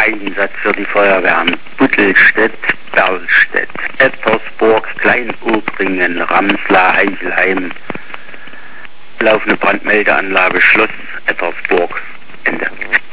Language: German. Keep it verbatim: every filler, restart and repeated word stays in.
Einsatz für die Feuerwehren Buttelstedt, Berlstedt, Ettersburg, Kleinobringen, Ramsla, Heichelheim. Laufende Brandmeldeanlage Schloss Ettersburg. Ende.